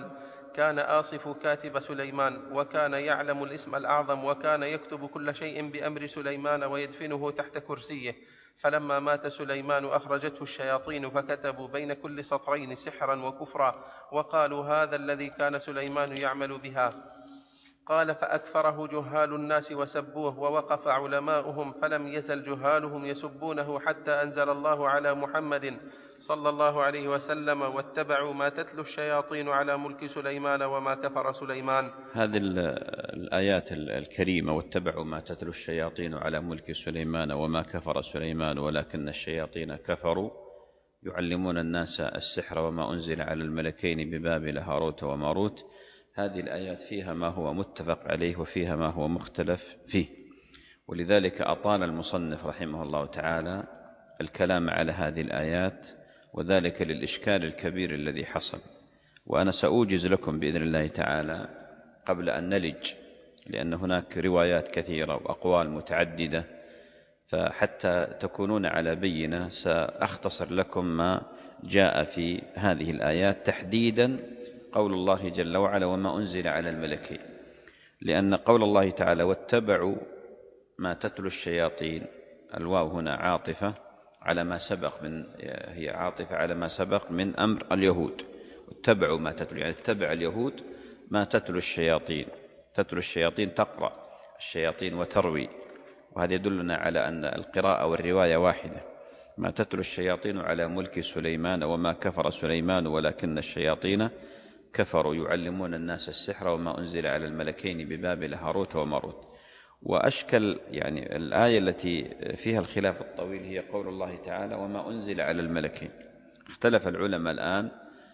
كان آصف كاتب سليمان، وكان يعلم الاسم الأعظم، وكان يكتب كل شيء بأمر سليمان ويدفنه تحت كرسيه. فلما مات سليمان أخرجته الشياطين، فكتبوا بين كل سطرين سحرا وكفرا، وقالوا هذا الذي كان سليمان يعمل بها. قال فأكفره جهال الناس وسبوه، ووقف علماؤهم فلم يزل جهالهم يسبونه، حتى أنزل الله على محمد صلى الله عليه وسلم واتبعوا ما تتلو الشياطين على ملك سليمان وما كفر سليمان. هذه الآيات الكريمة: واتبعوا ما تتلو الشياطين على ملك سليمان وما كفر سليمان ولكن الشياطين كفروا يعلمون الناس السحر وما أنزل على الملكين ببابل هاروت وماروت. هذه الآيات فيها ما هو متفق عليه وفيها ما هو مختلف فيه، ولذلك أطال المصنف رحمه الله تعالى الكلام على هذه الآيات، وذلك للإشكال الكبير الذي حصل. وأنا سأوجز لكم بإذن الله تعالى قبل أن نلج، لأن هناك روايات كثيرة وأقوال متعددة، فحتى تكونون على بينة سأختصر لكم ما جاء في هذه الآيات، تحديدا قول الله جل وعلا وما أنزل على الملكين. لأن قول الله تعالى واتبعوا ما تتلو الشياطين، الواو هنا عاطفة على ما سبق من، هي عاطفة على ما سبق من أمر اليهود. واتبعوا ما تتلو، يعني اتبع اليهود ما تتلو الشياطين. تتلو الشياطين تقرأ الشياطين وتروي، وهذا يدلنا على أن القراءة والرواية واحدة. ما تتلو الشياطين على ملك سليمان وما كفر سليمان ولكن الشياطين كفروا يعلمون الناس السحر وما أنزل على الملكين ببابل هاروت وماروت. وأشكل يعني الآية التي فيها الخلاف الطويل هي قول الله تعالى وما أنزل على الملكين. اختلف العلماء الآن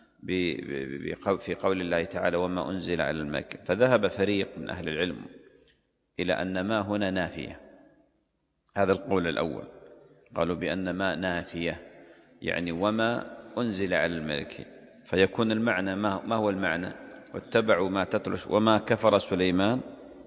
في قول الله تعالى وما أنزل على الملكين، فذهب فريق من أهل العلم إلى أن ما هنا نافية. هذا القول الأول، قالوا بأن ما نافية، يعني وما أنزل على الملكين، فيكون المعنى ما هو المعنى؟ واتبعوا ما تتلو وما كفر سليمان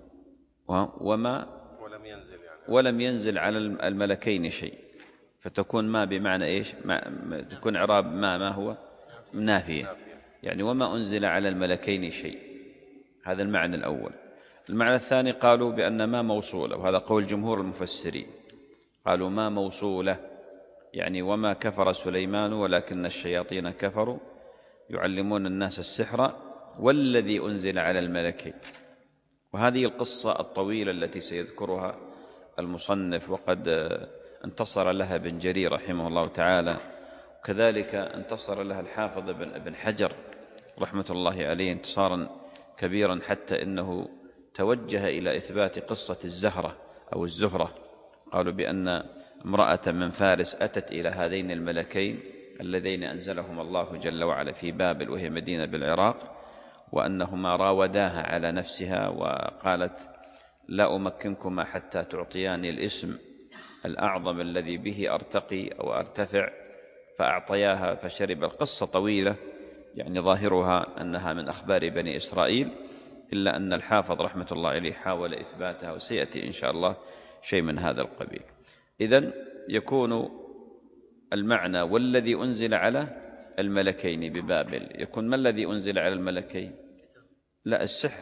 ولم ينزل على الملكين شيء، فتكون ما بمعنى إيش؟ تكون إعراب ما هو نافية، يعني وما أنزل على الملكين شيء. هذا المعنى الأول. المعنى الثاني قالوا بأن ما موصولة، وهذا قول جمهور المفسرين، قالوا ما موصولة، يعني وما كفر سليمان ولكن الشياطين كفروا يعلمون الناس السحر والذي أنزل على الملكين. وهذه القصة الطويلة التي سيذكرها المصنف، وقد انتصر لها ابن جرير رحمه الله تعالى، وكذلك انتصر لها الحافظ ابن حجر رحمة الله عليه انتصارا كبيرا، حتى إنه توجه إلى إثبات قصة الزهرة أو الزهرة. قالوا بأن امرأة من فارس أتت إلى هذين الملكين اللذين أنزلهم الله جل وعلا في بابل وهي مدينة بالعراق، وأنهما راوداها على نفسها وقالت لا أمكنكما حتى تعطياني الاسم الأعظم الذي به أرتقي أو أرتفع، فأعطياها فشرب. القصة طويلة، يعني ظاهرها أنها من أخبار بني إسرائيل، إلا أن الحافظ رحمة الله عليه حاول إثباتها، وسيأتي إن شاء الله شيء من هذا القبيل. إذن يكون المعنى والذي أنزل على الملكين ببابل، يكون ما الذي أنزل على الملكين؟ لا،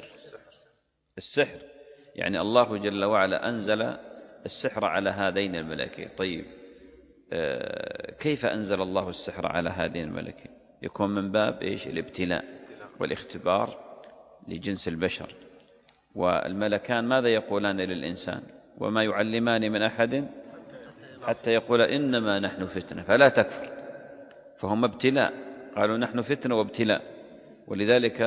السحر، يعني الله جل وعلا أنزل السحر على هذين الملكين. طيب كيف أنزل الله السحر على هذين الملكين؟ يكون من باب إيش؟ الابتلاء والاختبار لجنس البشر. والملكان ماذا يقولان للإنسان؟ وما يعلمان من أحد حتى يقول إنما نحن فتنة فلا تكفر. فهم ابتلاء، قالوا نحن فتنة وابتلاء، ولذلك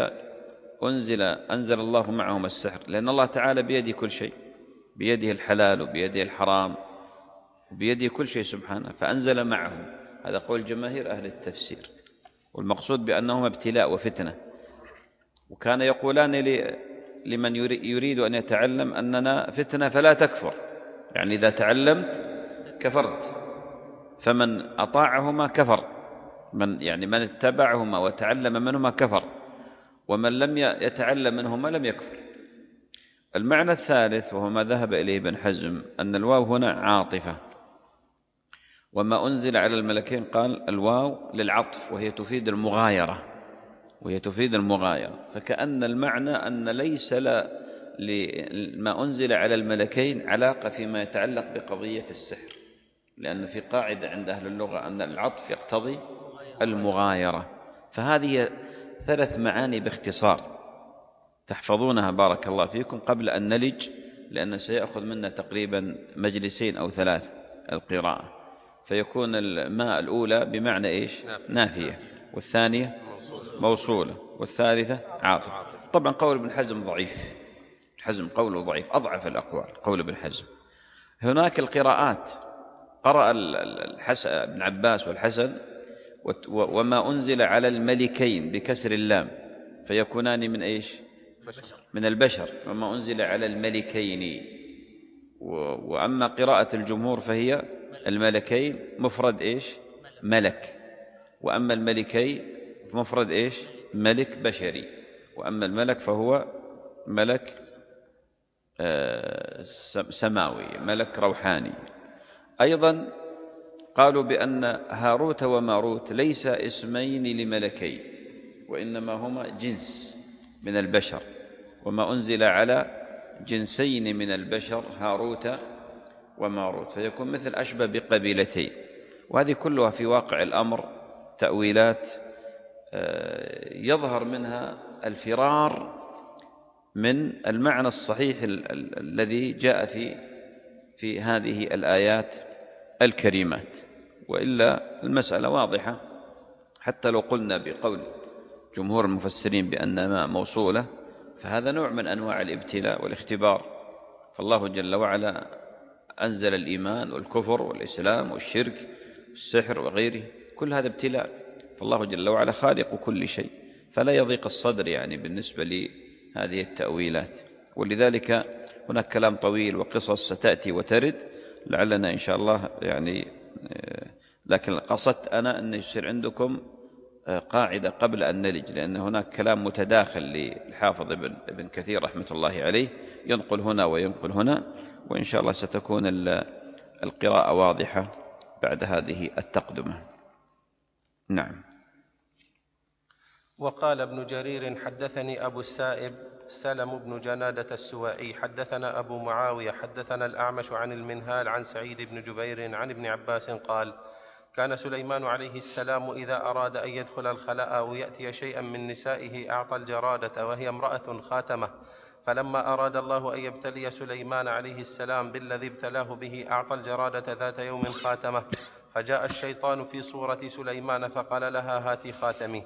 أنزل الله معهم السحر، لأن الله تعالى بيده كل شيء، بيده الحلال وبيده الحرام وبيده كل شيء سبحانه، فأنزل معهم. هذا قول جماهير أهل التفسير، والمقصود بأنهم ابتلاء وفتنة. وكان يقولان لمن يريد أن يتعلم أننا فتنة فلا تكفر، يعني إذا تعلمت كفرت، فمن أطاعهما كفر، من اتبعهما وتعلم منهما كفر، ومن لم يتعلم منهما لم يكفر. المعنى الثالث وهو ما ذهب إليه ابن حزم، أن الواو هنا عاطفة، وما أنزل على الملكين قال الواو للعطف، وهي تفيد المغايرة، وهي تفيد المغايرة. فكأن المعنى أن ليس لما أنزل على الملكين علاقة فيما يتعلق بقضية السحر، لأن في قاعدة عند أهل اللغة أن العطف يقتضي المغايرة. فهذه 3 معاني باختصار تحفظونها بارك الله فيكم قبل أن نلج، لأن سيأخذ منا تقريبا مجلسين أو 3 القراءة. فيكون الماء الأولى بمعنى إيش؟ نافية، والثانية موصولة، والثالثة عاطف. طبعا قول ابن حزم ضعيف، حزم قوله ضعيف، أضعف الأقوال قول ابن حزم. هناك القراءات قرأ ابن عباس والحسن وما أنزل على الملكين بكسر اللام، فيكونان من إيش؟ من البشر. وما أنزل على الملكين. وأما قراءة الجمهور فهي الملكين مفرد إيش؟ ملك. وأما الملكين مفرد إيش؟ ملك بشري. وأما الملك فهو ملك سماوي، ملك روحاني. أيضا قالوا بأن هاروت وماروت ليس اسمين لملكين، وإنما هما جنس من البشر، وما أنزل على جنسين من البشر هاروت وماروت، فيكون مثل أشبه بقبيلتين. وهذه كلها في واقع الأمر تأويلات يظهر منها الفرار من المعنى الصحيح الذي جاء في هذه الآيات الكريمات. وإلا المسألة واضحة، حتى لو قلنا بقول جمهور المفسرين بأنها موصولة، فهذا نوع من أنواع الابتلاء والاختبار. فالله جل وعلا أنزل الإيمان والكفر والإسلام والشرك والسحر وغيره، كل هذا ابتلاء. فالله جل وعلا خالق كل شيء، فلا يضيق الصدر يعني بالنسبة لهذه التأويلات. ولذلك هناك كلام طويل وقصص ستأتي وترد، لعلنا إن شاء الله يعني، لكن قصدت أنا أن يصير عندكم قاعدة قبل أن نلج، لأن هناك كلام متداخل للحافظ ابن كثير رحمة الله عليه، ينقل هنا وينقل هنا، وإن شاء الله ستكون القراءة واضحة بعد هذه التقدمة. نعم. وقال ابن جرير حدثني أبو السائب سلم بن جنادة السوائي حدثنا أبو معاوية حدثنا الأعمش عن المنهال عن سعيد بن جبير عن ابن عباس قال: كان سليمان عليه السلام إذا أراد أن يدخل الخلاء أو يأتي شيئا من نسائه أعطى الجرادة وهي امرأة خاتمة، فلما أراد الله أن يبتلي سليمان عليه السلام بالذي ابتلاه به أعطى الجرادة ذات يوم خاتمة، فجاء الشيطان في صورة سليمان فقال لها: هاتي خاتمي،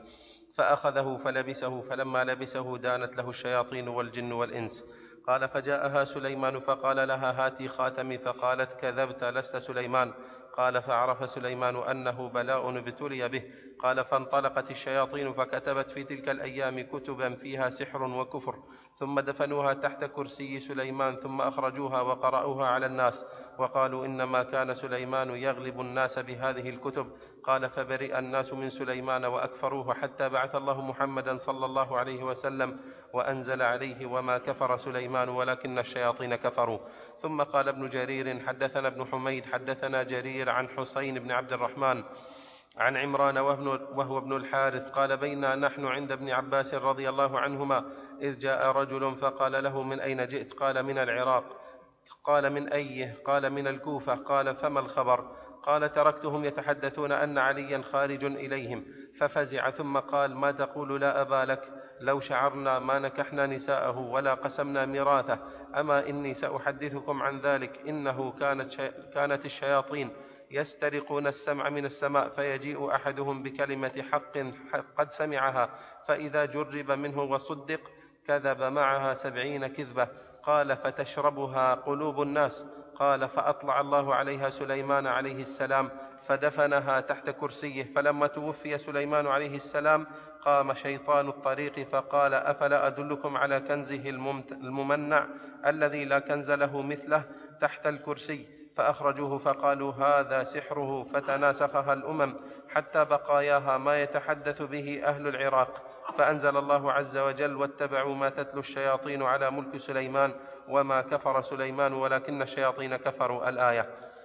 فأخذه فلبسه، فلما لبسه دانت له الشياطين والجن والإنس. قال: فجاءها سليمان فقال لها: هاتي خاتمي، فقالت: كذبت، لست سليمان. قال: فعرف سليمان أنه بلاء ابتلي به. قال: فانطلقت الشياطين فكتبت في تلك الأيام كتبا فيها سحر وكفر، ثم دفنوها تحت كرسي سليمان، ثم أخرجوها وقرأوها على الناس، وقالوا: إنما كان سليمان يغلب الناس بهذه الكتب. قال: فبرئ الناس من سليمان وأكفروه حتى بعث الله محمدا صلى الله عليه وسلم وأنزل عليه: وما كفر سليمان ولكن الشياطين كفروا. ثم قال ابن جرير حدثنا ابن حميد حدثنا جرير عن حسين بن عبد الرحمن عن عمران وهو ابن الحارث قال: بينا نحن عند ابن عباس رضي الله عنهما إذ جاء رجل فقال له: من أين جئت؟ قال: من العراق. قال: من أيه؟ قال: من الكوفة. قال: فما الخبر؟ قال: تركتهم يتحدثون أن عليا خارج إليهم. ففزع ثم قال: ما تقول لا أبا لك؟ لو شعرنا ما نكحنا نساءه ولا قسمنا ميراثه. أما إني سأحدثكم عن ذلك. إنه كانت الشياطين يسترقون السمع من السماء، فيجيء أحدهم بكلمة حق قد سمعها، فإذا جرب منه وصدق كذب معها 70 كذبة. قال: فتشربها قلوب الناس. قال: فأطلع الله عليها سليمان عليه السلام فدفنها تحت كرسيه. فلما توفي سليمان عليه السلام قام شيطان الطريق فقال: أفلا أدلكم على كنزه الممنع الذي لا كنز له مثله تحت الكرسي؟ فأخرجوه فقالوا: هذا سحره. فتناسخها الأمم حتى بقاياها ما يتحدث به أهل العراق. فأنزل الله عز وجل: واتبعوا ما تتلو الشياطين على ملك سليمان وما كفر سليمان ولكن الشياطين كفروا. الآية.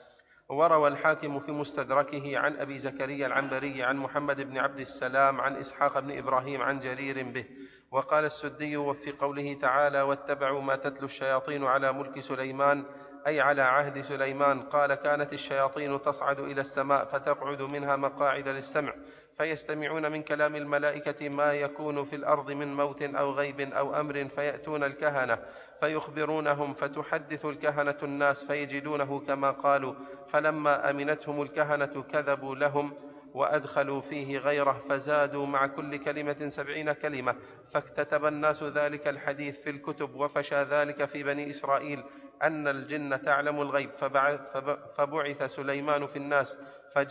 وروى الحاكم في مستدركه عن أبي زكريا العنبري عن محمد بن عبد السلام عن إسحاق بن إبراهيم عن جرير به. وقال السدي وفي قوله تعالى واتبعوا ما تتلو الشياطين على ملك سليمان أي على عهد سليمان، قال كانت الشياطين تصعد إلى السماء فتقعد منها مقاعد للسمع فيستمعون من كلام الملائكة ما يكون في الأرض من موت أو غيب أو أمر، فيأتون الكهنة فيخبرونهم فتحدث الكهنة الناس فيجدونه كما قالوا، فلما أمنتهم الكهنة كذبوا لهم وأدخلوا فيه غيره فزادوا مع كل كلمة 70 كلمة، فاكتتب الناس ذلك الحديث في الكتب وفشى ذلك في بني إسرائيل أن الجن تعلم الغيب، فبعث سليمان في الناس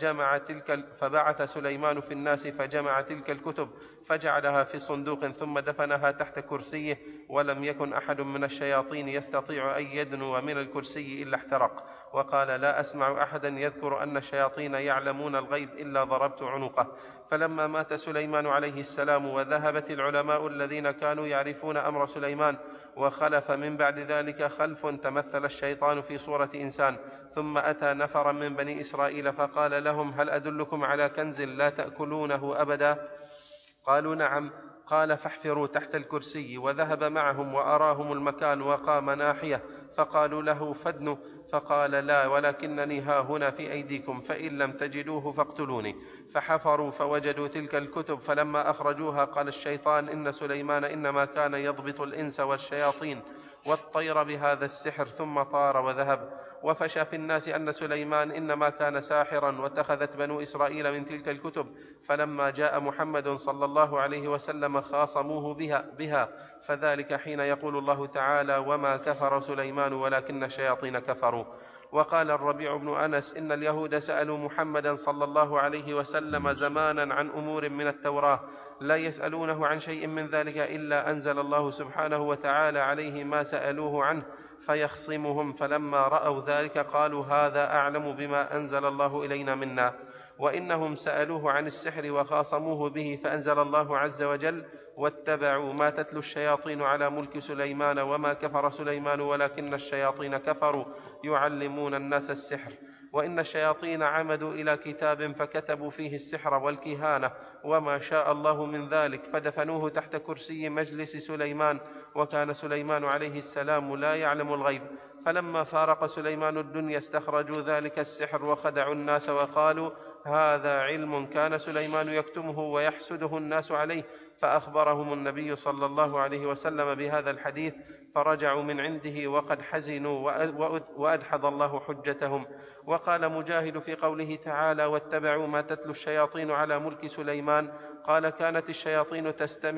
فجمع تلك الكتب فجعلها في صندوق ثم دفنها تحت كرسيه، ولم يكن أحد من الشياطين يستطيع أن يدنو من الكرسي إلا احترق. وقال لا أسمع أحدا يذكر أن الشياطين يعلمون الغيب إلا ضربت عنقه. فلما مات سليمان عليه السلام وذهبت العلماء الذين كانوا يعرفون أمر سليمان، وخلف من بعد ذلك خلف تمثل الشيطان في صورة إنسان، ثم أتى نفرا من بني إسرائيل فقال لهم هل أدلكم على كنز لا تأكلونه أبدا؟ قالوا نعم. قال فاحفروا تحت الكرسي، وذهب معهم وأراهم المكان وقام ناحية، فقالوا له فادنوا، فقال لا ولكنني ها هنا في أيديكم، فإن لم تجدوه فاقتلوني. فحفروا فوجدوا تلك الكتب، فلما أخرجوها قال الشيطان إن سليمان إنما كان يضبط الإنس والشياطين والطير بهذا السحر، ثم طار وذهب. وفشى في الناس أن سليمان إنما كان ساحرا، واتخذت بنو إسرائيل من تلك الكتب، فلما جاء محمد صلى الله عليه وسلم خاصموه بها، فذلك حين يقول الله تعالى وما كفر سليمان ولكن الشياطين كفروا. وقال الربيع بن أنس إن اليهود سألوا محمدا صلى الله عليه وسلم زمانا عن أمور من التوراة لا يسألونه عن شيء من ذلك إلا أنزل الله سبحانه وتعالى عليه ما سألوه عنه فيخصمهم، فلما رأوا ذلك قالوا هذا أعلم بما أنزل الله إلينا منا. وإنهم سألوه عن السحر وخاصموه به، فأنزل الله عز وجل واتبعوا ما تتلو الشياطين على ملك سليمان وما كفر سليمان ولكن الشياطين كفروا يعلمون الناس السحر. وإن الشياطين عمدوا إلى كتاب فكتبوا فيه السحر والكهانة وما شاء الله من ذلك، فدفنوه تحت كرسي مجلس سليمان، وكان سليمان عليه السلام لا يعلم الغيب. فلما فارق سليمان الدنيا استخرجوا ذلك السحر وخدعوا الناس وقالوا هذا علم كان سليمان يكتمه ويحسده الناس عليه، فأخبرهم النبي صلى الله عليه وسلم بهذا الحديث، فرجعوا من عنده وقد حزنوا وأدحض الله حجتهم. وقال مجاهد في قوله تعالى واتبعوا ما تتلو الشياطين على ملك سليمان، قال كانت الشياطين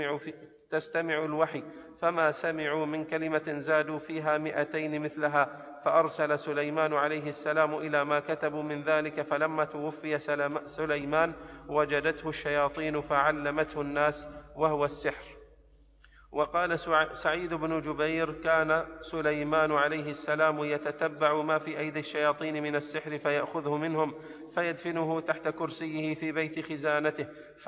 تستمع الوحي، فما سمعوا من كلمة زادوا فيها 200 مثلها، فأرسل سليمان عليه السلام إلى ما كتبوا من ذلك، فلما توفي سليمان وجدته الشياطين فعلمته الناس وهو السحر. وقال سعيد بن جبير كان سليمان عليه السلام يتتبع ما في أيدي الشياطين من السحر فيأخذه منهم فيدفنه تحت كرسيه في بيت خزانته،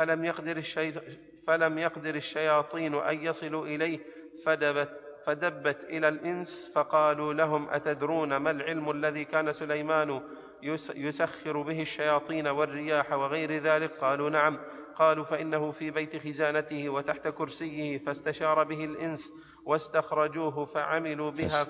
فلم يقدر الشياطين أن يصلوا إليه، فدبت إلى الإنس فقالوا لهم أتدرون ما العلم الذي كان سليمان يسخر به الشياطين والرياح وغير ذلك؟ قالوا نعم. قالوا فإنه في بيت خزانته وتحت كرسيه، فاستشار به الإنس واستخرجوه فعملوا بها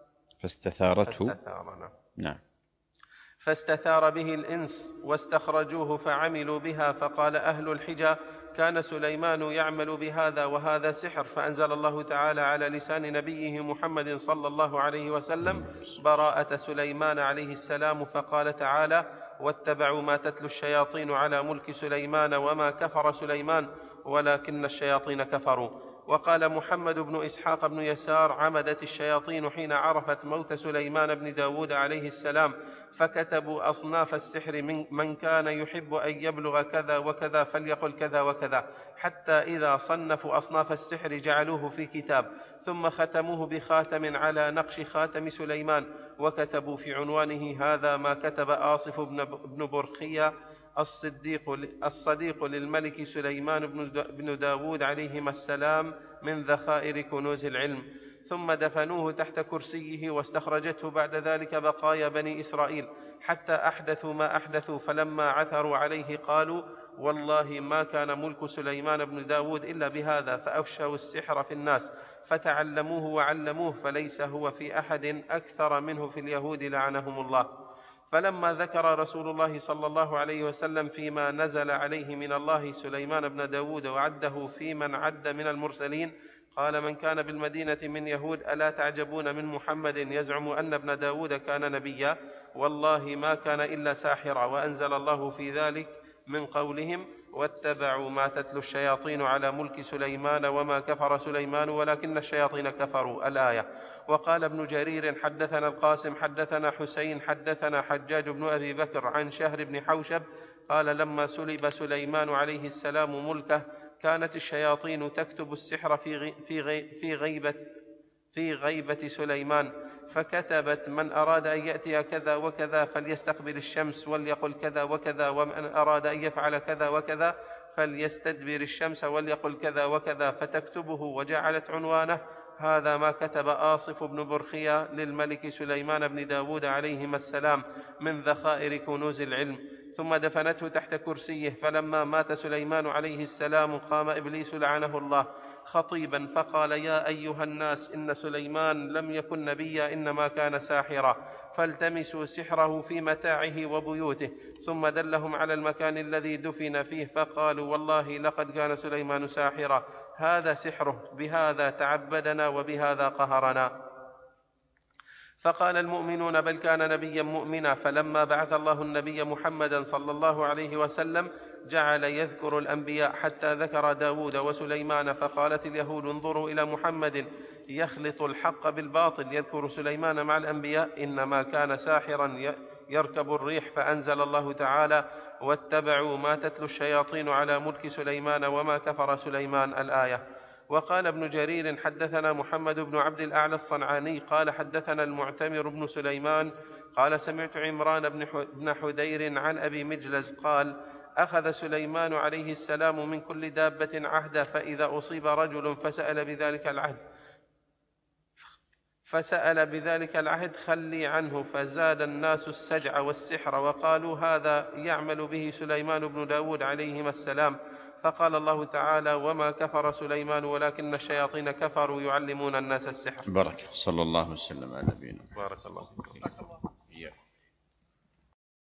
فاستثار به الإنس واستخرجوه فعملوا بها، فقال أهل الحجى كان سليمان يعمل بهذا وهذا سحر، فأنزل الله تعالى على لسان نبيه محمد صلى الله عليه وسلم براءة سليمان عليه السلام، فقال تعالى واتبعوا ما تتلو الشياطين على ملك سليمان وما كفر سليمان ولكن الشياطين كفروا. وقال محمد بن إسحاق بن يسار عمدت الشياطين حين عرفت موت سليمان بن داود عليه السلام، فكتبوا أصناف السحر من كان يحب أن يبلغ كذا وكذا فليقل كذا وكذا، حتى إذا صنفوا أصناف السحر جعلوه في كتاب، ثم ختموه بخاتم على نقش خاتم سليمان، وكتبوا في عنوانه هذا ما كتب آصف بن برخية الصديق للملك سليمان بن داود عليهما السلام من ذخائر كنوز العلم. ثم دفنوه تحت كرسيه، واستخرجته بعد ذلك بقايا بني إسرائيل حتى أحدثوا ما أحدثوا، فلما عثروا عليه قالوا والله ما كان ملك سليمان بن داود إلا بهذا، فأفشوا السحر في الناس فتعلموه وعلموه، فليس هو في أحد أكثر منه في اليهود لعنهم الله. فلما ذكر رسول الله صلى الله عليه وسلم فيما نزل عليه من الله سليمان بن داود وعده في من عد من المرسلين، قال من كان بالمدينة من يهود ألا تعجبون من محمد يزعم أن ابن داود كان نبيا، والله ما كان إلا ساحرا. وأنزل الله في ذلك من قولهم واتبعوا ما تتلو الشياطين على ملك سليمان وما كفر سليمان ولكن الشياطين كفروا، الآية. وقال ابن جرير حدثنا القاسم حدثنا حسين حدثنا حجاج بن أبي بكر عن شهر بن حوشب قال لما سلب سليمان عليه السلام ملكه كانت الشياطين تكتب السحر في غيبة سليمان، فكتبت من أراد أن يأتي كذا وكذا فليستقبل الشمس وليقل كذا وكذا، ومن أراد أن يفعل كذا وكذا فليستدبر الشمس وليقل كذا وكذا، فتكتبه. وجعلت عنوانه هذا ما كتب آصف بن برخيا للملك سليمان بن داود عليهما السلام من ذخائر كنوز العلم، ثم دفنته تحت كرسيه. فلما مات سليمان عليه السلام قام إبليس لعنه الله خطيبا فقال يا أيها الناس إن سليمان لم يكن نبيا إنما كان ساحرا، فالتمسوا سحره في متاعه وبيوته. ثم دلهم على المكان الذي دفن فيه فقالوا والله لقد كان سليمان ساحرا، هذا سحره، بهذا تعبدنا وبهذا قهرنا. فقال المؤمنون بل كان نبيا مؤمنا. فلما بعث الله النبي محمدا صلى الله عليه وسلم جعل يذكر الأنبياء حتى ذكر داود وسليمان، فقالت اليهود انظروا إلى محمد يخلط الحق بالباطل، يذكر سليمان مع الأنبياء، إنما كان ساحرا يركب الريح. فأنزل الله تعالى واتبعوا ما تتلو الشياطين على ملك سليمان وما كفر سليمان، الآية. وقال ابن جرير حدثنا محمد بن عبد الأعلى الصنعاني قال حدثنا المعتمر بن سليمان قال سمعت عمران بن حدير عن أبي مجلز قال أخذ سليمان عليه السلام من كل دابة عهدا، فإذا أصيب رجل فسأل بذلك العهد خلي عنه، فزاد الناس السجع والسحر وقالوا هذا يعمل به سليمان بن داود عليهما السلام. فقال الله تعالى وما كفر سليمان ولكن الشياطين كفروا يعلمون الناس السحر. بارك صلى الله وسلم على نبينا. بارك الله فيكم.